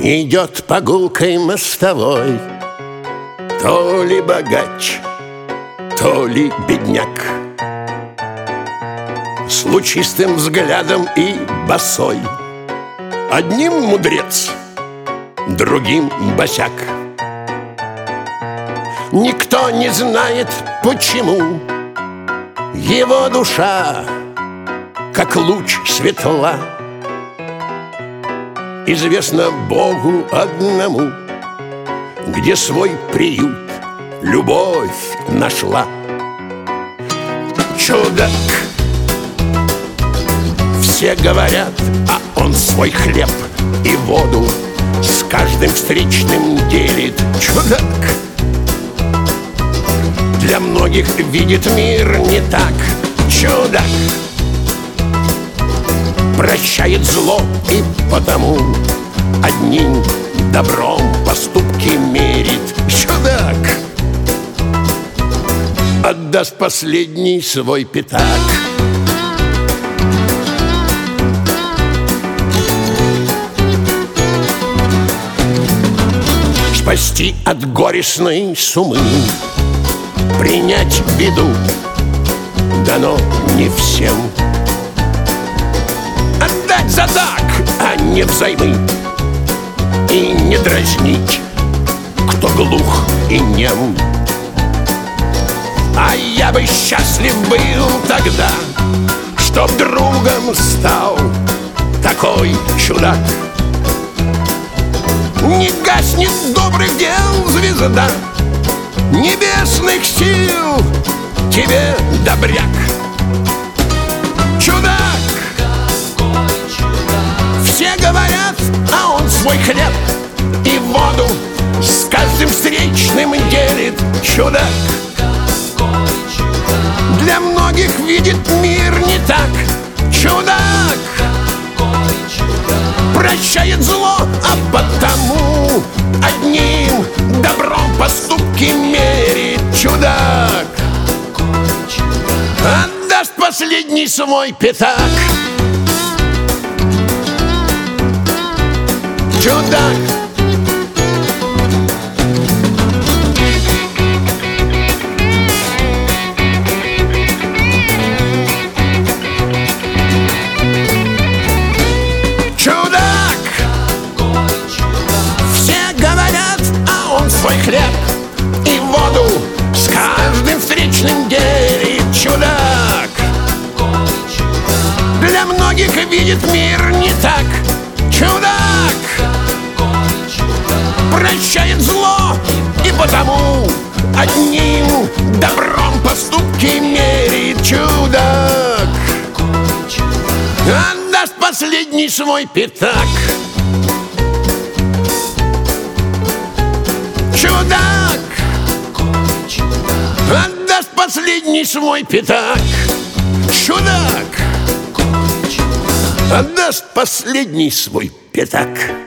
Идет по гулкой мостовой то ли богач, то ли бедняк, с лучистым взглядом и босой. Одним мудрец, другим босяк. Никто не знает, почему его душа, как луч, светла. Известно Богу одному, где свой приют любовь нашла. Чудак, все говорят, а он свой хлеб и воду с каждым встречным делит. Чудак для многих видит мир не так. Чудак прощает зло и потому одним добром поступки мерит. Чудак отдаст последний свой пятак. Спасти от горестной сумы, принять беду дано не всем. Отдать за так, а не взаймы, и не дразнить, кто глух и нем. А я бы счастлив был тогда, чтоб другом стал такой чудак. Не гаснет добрых дел звезда небесных сил тебе, добряк. Чудак, все говорят, а он свой хлеб и воду с каждым встречным делит. Чудак для многих видит мир не так. Чудак прощает зло, а потому одним добром поступки мерит. Чудак отдаст последний свой пятак. Чудак свой хлеб и воду с каждым встречным делит. Чудак для многих видит мир не так. Чудак прощает зло и потому одним добром поступки мерит. Чудак отдаст последний свой пятак. Чудак отдаст последний свой пятак. Чудак отдаст последний свой пятак.